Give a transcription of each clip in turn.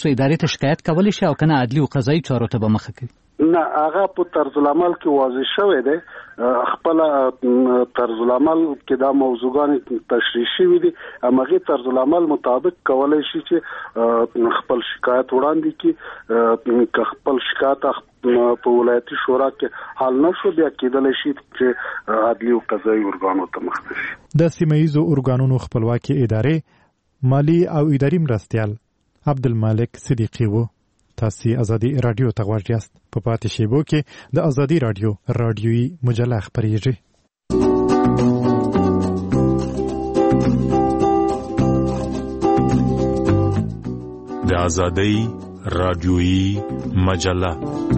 تاسو ادارې ته شکایت کولی شئ او کنه عدلي او قضایي چارو ته به مخه کوي؟ نه، هغه په طرز العمل کې واضح شوی دی. خپل طرز العمل کې دا موضوعګان تشریح شوي دي. هغه طرز العمل مطابق کولای شي چې خپل شکایت وړاندې کړي. که خپل شکایت په ولایتي شورا کې حل نشو، بیا کېدلی شي چې عدلي او قضایي ارګانو ته مخته شي. د سیمه‌ییزو ارګانونو خپلواکي ادارې مالی او اداري مرستیال عبدالمالک صدیقی و. تاسو ازادي رادیو ته غواړئ یاست. په پاتې شیبو کې د ازادي رادیو رادیوي مجله خبرېږي. د ازادي رادیوي مجله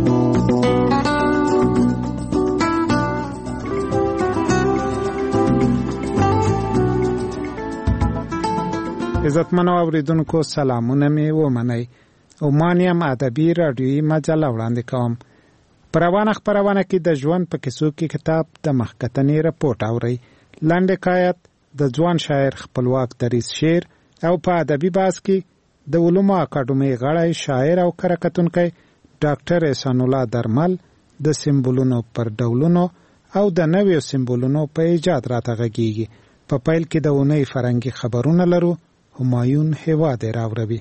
عزتمنو اوریدونکو سلامونه می ومنئ. اومانیم ادبی رادیویی مجله وړاندې کوم. په روانه خپرونه کې د ژوند په کیسو کې کتاب د مخکتنې رپورټ اورئ. لنډ حکایت، د ځوان شاعر خپلواک دریځ شعر او په ادبي بحث کې د علومو اکاډمۍ غړی شاعر او کره کتونکی ډاکټر احسان الله درمل د سمبولونو پر ډولونو او د نویو سمبولونو په ایجاد راته غږیږي. په پیل کې د اونۍ فرهنګي خبرونه لرو. همایون هیواد راوړي.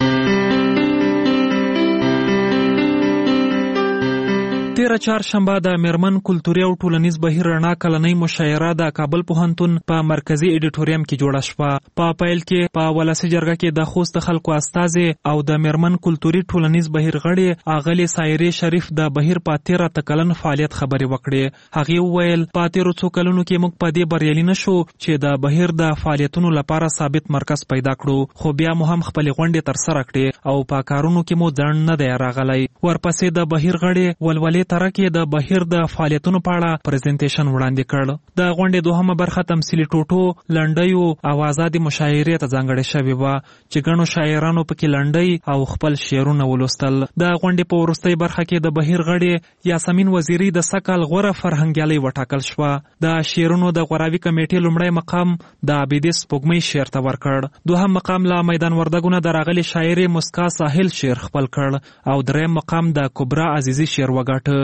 تیره چهارشنبه د میرمن کلتوري او ټولنیز بهیر رڼا کلنۍ مشاعره د کابل پوهنتون په مرکزی اډیټوریم کې جوړه شوه. په پیل کې په ولسی جرګه کې د خوست خلکو استازي او د میرمن کلتوري ټولنیز بهیر غړي اغلی سایری شریف د بهیر په 13 کلن فعالیت خبرې وکړې. هغه وویل په 13 کلونو کې موږ په دې بریالي نشو چې د بهیر د فعالیتونو لپاره ثابت مرکز پیدا کړو، خو بیا مو هم خپل غونډې تر سره کړې او په کارونو کې مو ځان نه دی راغلی. ورپسې د بهیر غړي ولولې ترکه د بهیر د فعالیتونو په اړه پریزنټیشن وړاندې کړ. د غونډې دوهمه برخه تمثیلي ټوټو، لنډیو او آزادي مشاعرې ته ځانګړې شوې وه چې ګڼو شاعرانو پکې لنډۍ او خپل شعرونه ولوستل. د غونډې په وروستۍ برخه کې د بهیر غړي یاسمین وزیری د سکل غوره فرهنګیالۍ وټاکل شوه. د شعرونو د غوراوي کمیټې لومړی مقام د عابدې سپوږمۍ شعر ته ورکړ. دوهم مقام له میدان وردګونه د راغلي شاعر مسکا ساحل شعر خپل کړ او دریم مقام د کبرا عزیزی شعر وګاټه.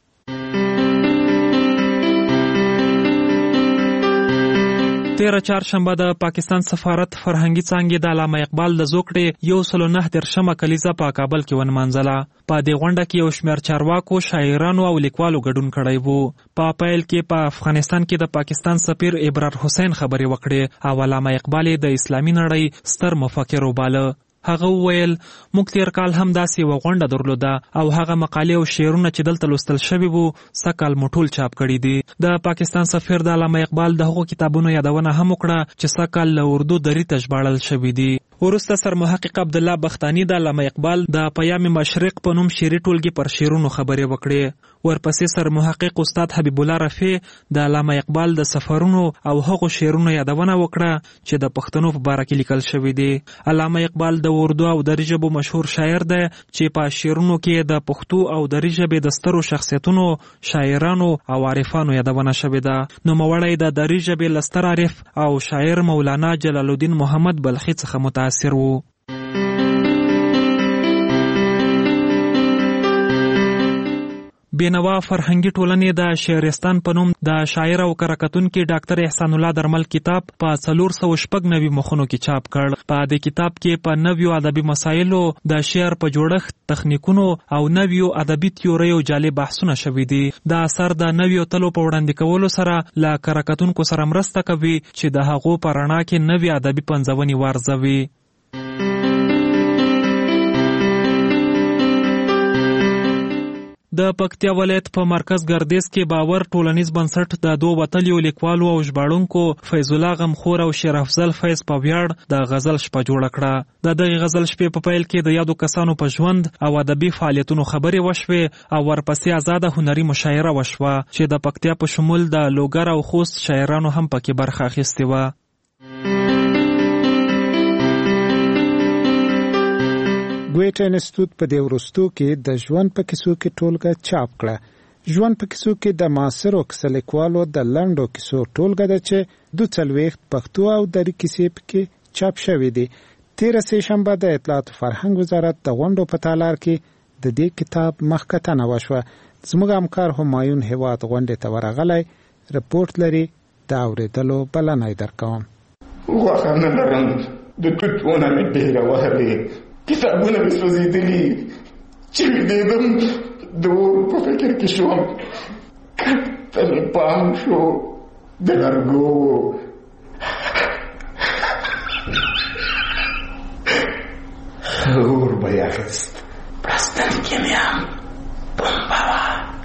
تیره چهارشنبه د پاکستان سفارت فرهنګي څانګې د علامه اقبال د زوکړې 109 کلیزه په کابل کې ونمانځله. په دې غونډه کې یو شمېر چارواکو، شاعرانو او لیکوالو ګډون کړی وو. په پیل کې په افغانستان کې د پاکستان سفیر ابرار حسین خبرې وکړې او علامه اقبال د اسلامي نړۍ ستر مفکر وباله. هغه وویل موږ تیر کال هم داسې یوه غونډه درلوده او هغه مقالې او شعرونه چې دلته لوستل شوي وو سږ مو ټول چاپ کړي دي. د پاکستان سفیر د علامه اقبال د هغو کتابونو یادونه هم وکړه چې سږ کال له اردو دري ته ژباړل شوي دي. وروسته سرمحقق عبدالله بختاني د علامه اقبال د پیام مشرق په نوم شعري ټولګي پر شعرونو خبرې وکړې. ورپسې سرمحقق استاد حبیب الله رفیع د علامه اقبال د سفرونو او هغو شعرونو یادونه وکړه چې د پښتنو په باره کې لیکل شوي دي. علامه اقبال د اردو او دري ژبو مشهور شاعر دی چې په شعرونو کې د پښتو او دري ژبې د سترو شخصیتونو، شاعرانو او عارفانو یادونه شوې ده. نوموړی د دري ژبې له ستر عارف او شاعر مولانا جلال الدین محمد بلخي څخه متاثر و. بینوا فرهنګي ټولنې د شعرستان په نوم د شاعر او کره کتونکي ډاکټر احسان الله درمل کتاب په 496 مخونو کې چاپ کړ. په دې کتاب کې په نویو ادبي مسایلو، د شعر په جوړښت، تخنیکونو او نویو ادبي تیوریو جالب بحثونه شوي دي. د اثر د نویو تلو په وړاندې کولو سره له کره کتونکو سره مرسته کوي چې د هغو په رڼا کې نوي ادبي پنځونې وارزوي. د پکتیا ولایت په مرکز ګردیز کې باور ټولنیز بنسټ د دوه وتلیو لیکوالو او ژباړونکو فیض الله غمخور او شیر افضل فیض په ویاړ د غزل شپه جوړه کړه. د دغې غزل شپې په پیل کې د یادو کسانو په ژوند او ادبي فعالیتونو خبرې وشوې او ورپسې آزاده هنري مشاعره وشوه چې د پکتیا په شمول د لوګر او خوست شاعرانو هم پکې برخه اخیستې وه. ګویټ انسټیټیوټ په دې وروستو کې د ژوند په کیسو کې ټولګه چاپ کړه. ژوند په کیسو کې د معاصرو کیسه لیکوالو د لنډو کیسو ټولګه ده چې 42 پښتو او دري کیسې پکې چاپ شوې دي. 13 سه شنبه د اطلاعات فرهنګ وزارت د غونډو په تالار کې د دې کتاب مخکتنه وشوه. زموږ همکار همایون هیواد غونډې ته ورغلی رپورټ لري، دا اورېدلو بلنه درکوم. غوښه نه لرم، د توت ونه مې ډېره وهلې، کتابونه مې سوځېدلي، چې ویدېدم د اور په فکر کې شوم، کته مې پام شو د لرګو اور به یې اخیست، پرستن کې مې هم بمبه وه.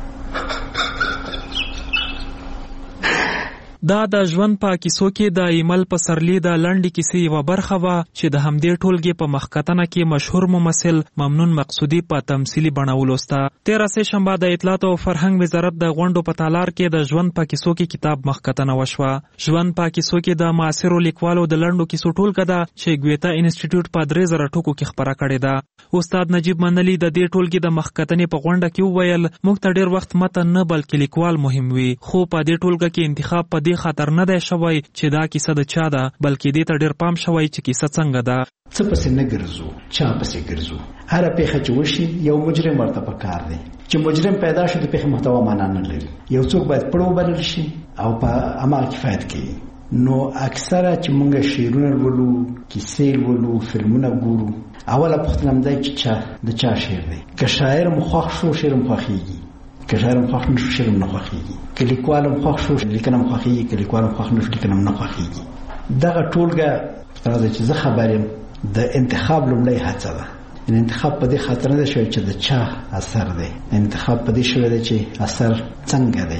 دا د ژوند په کیسو کې د ایمل پسرلی د لنډې کیسې یوه برخه وه چې د همدې ټولګې په مخکتنه کې مشهور ممثل ممنون مقصودي په تمثیلي بڼه ولوسته. 13 سه شنبه د اطلاعات او فرهنګ وزارت د غونډو په تالار کې د ژوند په کیسو کې کتاب مخکتنه وشوه. ژوند په کیسو کې د معاصرو لیکوالو د لنډو کیسو ټولګه ده چې ګویتا انسټیټیوټ په 3000 ټکو کې خپره کړې ده. استاد نجیب منلی د دې ټولګې د مخکتنې په غونډه کې وویل موږ ته ډېر وخت متن نه بلکې لیکوال مهم وي، خو په دې ټولګه کې انتخاب په دې خاطر نه دی شوی چې دا کیسه د چا ده، بلکې دې ته ډېر پام شوی چې کیسه څنګه ده. څه پسې نه ګرځو، چا پسې ګرځو. هره پیښه چې وشي یو مجرم ورته پکار دی، چې مجرم پیدا شي د پیښې محتوا معنا نه لري. یو څوک باید پړ وبلل شي او په عمل کفایت کوي. نو اکثره چې موږ شعرونه لولو، کیسې لولو، فلمونه ګورو، اوله پوښتنه هم دی چې د چا شعر دی. که شاعر مو خوښ شو شعر مو خوښېږي، که شاعر مو خوښ نه شو شعر مو نه خوښېږي، که لیکوال مو خوښ شو لیکنه مو خوښېږي، که لیکوال مو خوښ نه شو لیکنه مو نه خوښېږي. دغه ټولګه راځي چې زه خبر یم د انتخاب لومړی هڅه ده. انتخاب په دې خاطر نه دی شوی چې د چا اثر دی، انتخاب په دې شوی دی چې اثر څنګه دی،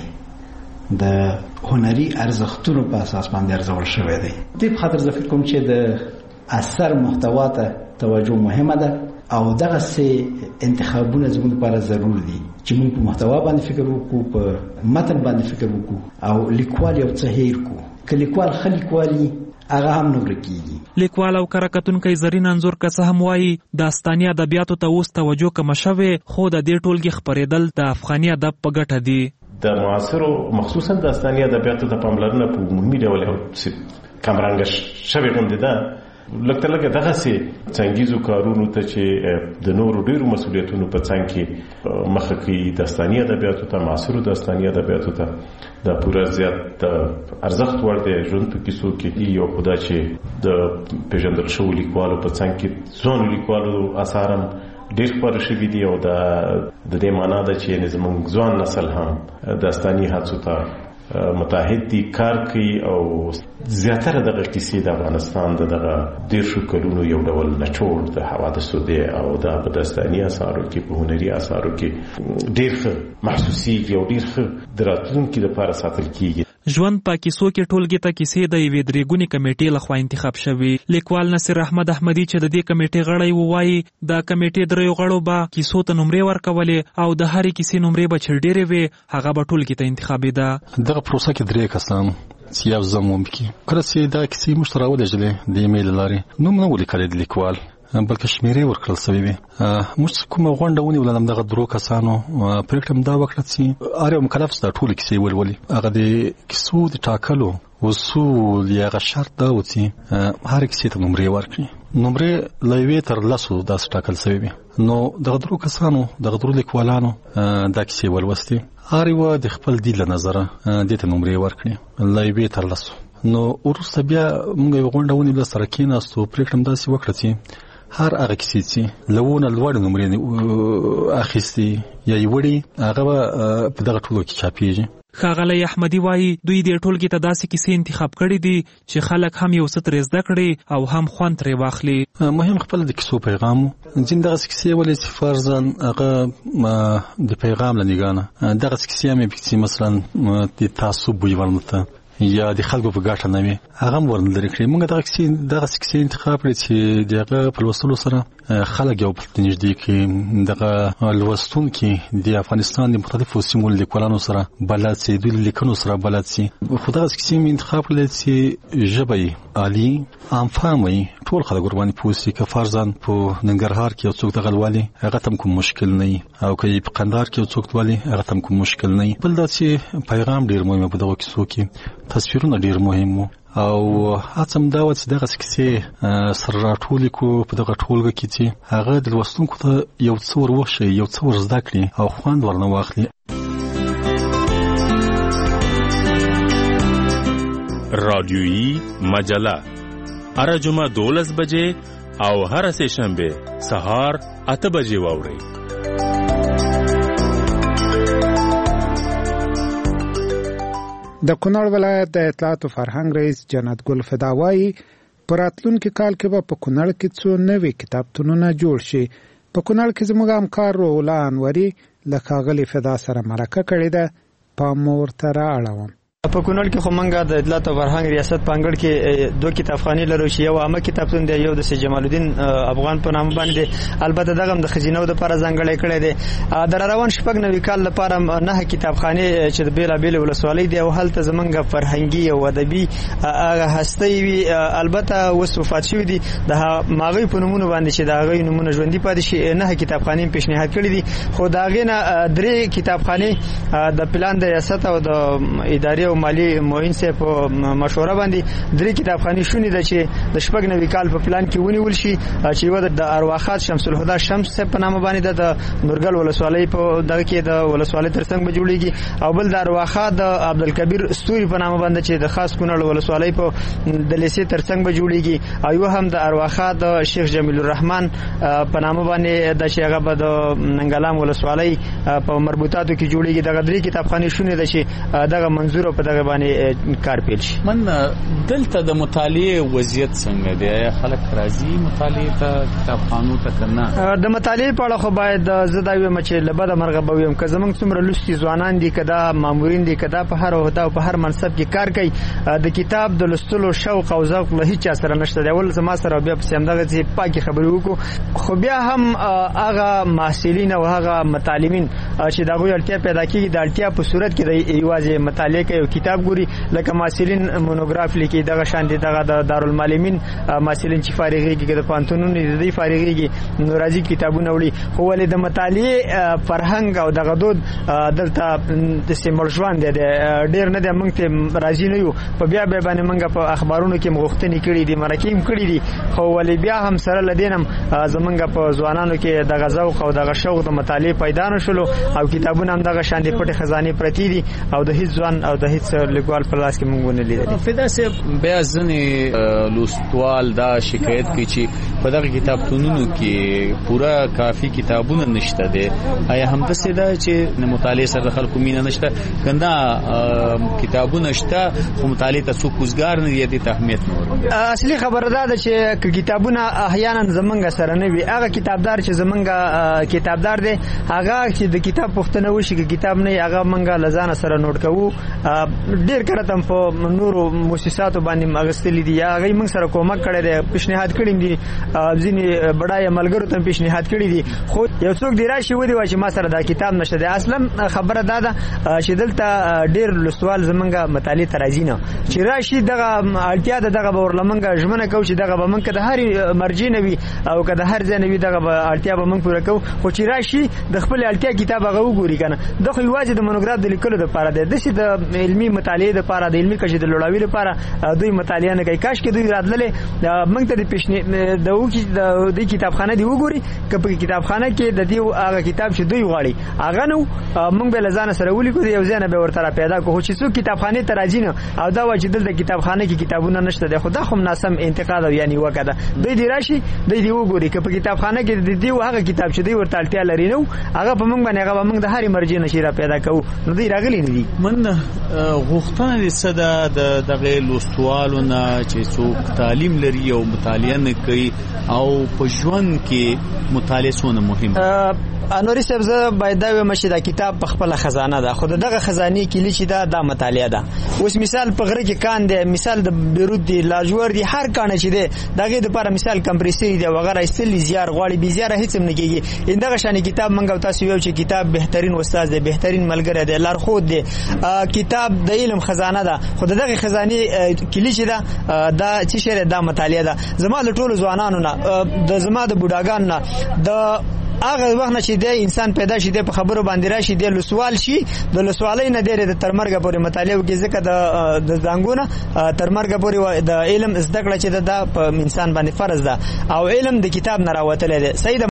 د هنري ارزښتونو په اساس باندې ارزول شوی دی. دې په خاطر زه فکر کوم چې د اثر محتوا ته توجه مهمه ده او دغه سه انتخابونه زموږ لپاره ضروري دي چې موږ په محتوا باندې فکر وکړو، په متن باندې فکر وکړو او لیکوال یو څه هیر کو. که لیکوال ښه لیکوالي هغه هم نه ورکېږي. لیکوال او کره کتونکی زرین انځور که څه هم وایي داستاني ادبیاتو ته اوس توجه کمه شوې، خو د دې ټولګې خپرېدل د افغاني ادب په ګټه دي. د معاصرو مخصوصا داستاني ادبیاتو ته پاملرنه په عمومي ډول کمرنګه شوې غوندې ده. لکه لکه دغسې څنګیزو کارونو ته چې د نورو ډېرو مسؤلیتونو په څنګ کې مخه کوي داستاني ادبیاتو ته، معاصرو داستاني ادبیاتو ته دا پوره زیات ارزښت وړ دی. ژوند په کیسو کې یو خو دا چې د پېژندل شوو لیکوالو په څنګ کې ځوانو لیکوالو اثار هم ډېر خپاره شوي دي او دا د دې معنا ده چې زموږ ځوان نسل هم داستاني هڅو ته متحد دي، کار کوي او زیاتره دغه کیسې د افغانستان دغه 10 کلونو یو ډول نچوړ د حوادثو دی او د داستاني اثارو کې په هنري اثارو کې ډېر ښه محسوسیږي او ډېر ښه د راتلونکي لپاره ساتل کیږي. ژوند په کیسو کې ټولګې ته کیسې د یوې 3 ګونې کمیټې لخوا انتخاب شوي. لیکوال نصیر احمد احمدي چې د دې کمیټې غړی و وایي د کمیټې 3 غړو به کیسو ته نمرې ورکولې او د هرې کیسې نمرې به چې ډېرې وي هغه به ټولګې ته انتخابېده. دغه پروسه کې 3 کسان چې یو زموم کې کله چې دا کیسې موږ ته راولېږلې د ایمیل لارې نوم نه ولیکلی د لیکوال بلکې شمیرې ورکړل سوي وي. موږ کومه غونډه ونیوله دغه 3 کسانو پرېکړه هم دا وکړه چې هر یو مکلف دا ټولې کیسې ولولي. هغه د کیسو د ټاکلو اصول یا هغه شرط دا و چې هر کیسې ته نمرې ورکړي. نمرې له 1 تر 10 داسې ټاکل سوي وي. نو دغه 3 کسانو دغه 3 لیکوالانو دا کیسې ولوستې. هر یو د خپل دید له نظره دې ته نمرې ورکړي له 1 تر 10. نو وروسته بیا موږ یو غونډه ونیوله سره کېناستو پرېکړه هم داسې وکړه چې هر هغه کیسې چې لوونه لوړې نمرې اخیستې یا یې وړې هغه به په دغه ټولو کې چاپېږي. ښاغلی احمدي وایي دوی دې ټولګې ته داسې کیسې انتخاب کړي دي چې خلک هم یو څه ترې زده کړي او هم خوند ترې واخلي. مهم خپل د کیسو پیغام و. ځینې دغسې کیسې ولې چې فرضاً هغه د پیغام له نګاه نه دغسې کیسې هم چې مثلا د تعصب بوی ورنته یا د خلکو په ګټه نه وي هغه هم ورنه لرې کړي. موږ دغسې کیسې انتخاب کړې چې د هغه په لوستلو سره خلک یو بل ته نږدې کړي. دغه لوستونکي د افغانستان د مختلفو سیمو لیکوالانو سره بلد سي، دوی لیکنو سره بلد سي. خو دغسې کیسې مې انتخاب کړلې چې ژبه یې عالي عام فهمه وي، ټول خلک ورباندې پوه سي. که فرضاً په ننګرهار کې یو څوک دغه لولي هغه ته هم کوم مشکل نه وي، او که په قندهار کې یو څوک لولي هغه ته هم کوم مشکل نه وي. بل دا چې پیغام ډېر مهم په دغه کیسو کې، تصویرونه ډېر مهم وو او اڅم دا و چې دغه کیسې سره راټول کو په دغه ټولګه کې چې هغه د لوستونکو ته یو څور وښي یو څور زده کړي او خوند ورنه واخلي. رادیویی مجله هر جمعه 12 بجې او هر سه شنبه سهار 8 بجې واورئ. د کونړ ولایت د اطلاعات او فرهنګ رئیس جنت ګل فداوایی پر راتلونکي کال کې به په کونړ کې څو نوي کتابتونونه جوړ شي. په کونړ کې زموږ همکار رولا انوري له ښاغلي فدا سره مرکه کړې ده، پام ورته رااړوم. په کونړ کې خو موږ د اطلاعات او فرهنګ ریاست په انګړ کې 2 کتابخانې لرو چې یو عامه کتابتون دی، یو د سید جمال الدین افغان په نامه باندې. البته دغه د خزینو د لپاره ځانګړی کړی دی. د روان شپږ نوي کال لپاره 9 کتابخانې چې د بیلابېل ولسوالۍ دی او هلته زمونږ فرهنګي او ادبي هغه هستۍ وي. البته اوس وفات شوي دي، د هغوی په نومونو باندې چې د هغوی نومونه ژوندي پاتې شي 9 کتابخانې پیشنهاد کړي دي. خو د هغې نه 3 کتابخانې د پلان د ریاست او د ادارې او مالی معین صاحب په مشوره باندې 3 کتابخانې شونې ده چې د شپږ نوي کال په پلان کې ونیول شي، چې یو د ارواخات شمس الهدى شمس صاحب په نامه باندې د نورګل ولسوالۍ په دغه کې د ولسوالۍ ترڅنګ به جوړیږي، او بل د ارواخات د عبدالکبیر ستوري په نامه باندې چې د خاص کونړ ولسوالۍ په د لیسې ترڅنګ به جوړیږي، او یو هم د ارواخات د شیخ جمیل الرحمن په نامه باندې د چې هغه به د ننګلام ولسوالۍ په مربوطاتو کې جوړیږي. دغه 3 کتابخانې شونې ده چې دغه منظور په دغه باندې کار پیل شي. من دلته د مطالعه وضعیت څنګه دی؟ خلک راځي مطالعه ته کتابخانو ته کنه؟ د مطالعه په اړه خو باید زه دا وایم چې لبد مرغه به ویم که زمونږ څومره لوستي ځوانان دي، کدا مامورین دي، کدا په هر عہده او په هر منصب کې کار کوي، د کتاب د لوستلو شوق او ذوق له هیڅ سره نشته دی. ول زما سره بیا په همدغه چې پاکي خبرې وکړو، خو بیا هم هغه محصلین او هغه متعلمین چې دغه اړتیا پیدا کیږي د اړتیا په صورت کې د یوازې مطالعه کوي او کتاب ګوري، لکه محصلین مونوګراف لیکي، دغه شان دي دغه د دارالمعلمین محصلین چې فارغېږي د پانتونونو د دې فارغېږي نو راځي کتابونه وړي. خو ولې د مطالعه فرهنګ او دغه دود دلته د سیمل ژوند دی ډېر نه دی، موږ ته راځي نه یو. په بیا باندې موږ په اخبارونو کې مغوښتنې کړي دي، مرکې هم کړي دي، خو ولې بیا هم سره لدینم زمونږ په ځوانانو کې دغه ذوق او دغه شوق د مطالعه پیدا نشولو، او کتابونه هم دغه شان دي پټې خزانې پرتې دي او د هیڅ ځوان او د هیڅ لیکوال په لاس کې موږ نه لیدل. فدا صاحب بیا ځنې لوستوال دا شکایت کوي چې په دغه کتابتونونو کې پورا کافي کتابونه نشته دي. آیا همداسې ده چې مطالعه سره خلکو مینه نشته؟ کنده کتابونه شته خو مطالعه ته څوک وزګار نه دي، دې ته اهمیت نه ورکوي. اصلي خبره ده چې کتابونه احیانا زمونږ سره نه وي. هغه کتابدار چې زمونږ کتابدار دی هغه چې د کتاب پوښتنه وشي چې کتاب نه هغه مونږ لزان سره نوٹ کوو. ډیر کړه تم په نورو مؤسساتو باندې مغستلې دي، هغه موږ سره کومک کړی دی، پیشنهاد کړی دي، ځینې بډای ملګرو ته پیشنهاد کړی دي، خو یو څوک دی راشي ودی چې ما سره دا کتاب نشته دی. اصلا خبره دا ده چې دلته ډیر لوستوال زمونږ مطالعه ته راځي نه، چې راشي دغه اړتیا ده دغه به ورلمنګ ژمنه کوو چې دغه به موږ د هر مرجع نوي او که د هر ځای نوي دغه اړتیا به موږ پوره کوو، خو چې راشي د خپل اړتیا کتاب هغه وګوري کنه. دا خو یوازې د مونوګراف د لیکلو لپاره دی، داسې د علمي مطالعه لپاره د علمي کچې د لوړاوي لپاره دوی مطالعه نه کوي. کاش کې دوی راتللې موږ ته د د کتابخانه دی وګوري، که په کتابخانه کې د دې هغه کتاب چې دوی غواړي هغه نو موږ به لزانه سره ولیکو، یو ځای نه به ورته پیدا کوو چې څوک کتابخانه ته راځي نه او دا واجب دلته کتابخانه کې کتابونه نشته دی. خو دا خو مناسب انتقاد او یعنی وکړه دوی دی راشي دوی دی وګوري که په کتابخانه کې د دې هغه کتاب چې دوی ورته اړتیا لري نو هغه په موږ باندې هغه موږ د هر مرجع نشي را پیدا کوو، نو دوی راغلي نه دي. من غوښتنه دې صدا دغه لوستوالو نه چې څوک تعلیم لري او مطالعه نه کوي او په ژوند کې مطالعه څونه مهم ده. انوري صاحب زه باید دا وایم چې دا کتاب په خپل خزانه ده، خو دغه خزانه کلی چې دا مطالعه ده. اوس مثال په غره کې کان دی، مثال د بیروت دی، لاجور دی، هر کانه چې دی دغه لپاره مثال کمپریسر دی وغیرہ استلی زیار غواړي، بي زیار هیڅ نه کیږي. دغه شان کتاب منګو تاسو یو چې کتاب بهترین استاد دی، بهترین ملګری دی، لارښود دی، کتاب د علم خزانه ده. خو دغه خزانه کلی چې دا چې شری دا مطالعه ده. زما له ټولو ځوانانو نه د زما د بوډاګان نه د هغه وخت نه چې د انسان پیدا شي د خبرو باندې راشي د لسوال شي د لسوالۍ نه ډېر د تر مرګ پورې مطالعه وکړي ځکه د ځانګونه تر مرګ پورې د علم زده کړه چې د انسان باندې فرض ده او علم د کتاب نه راوتلی دی. صحیح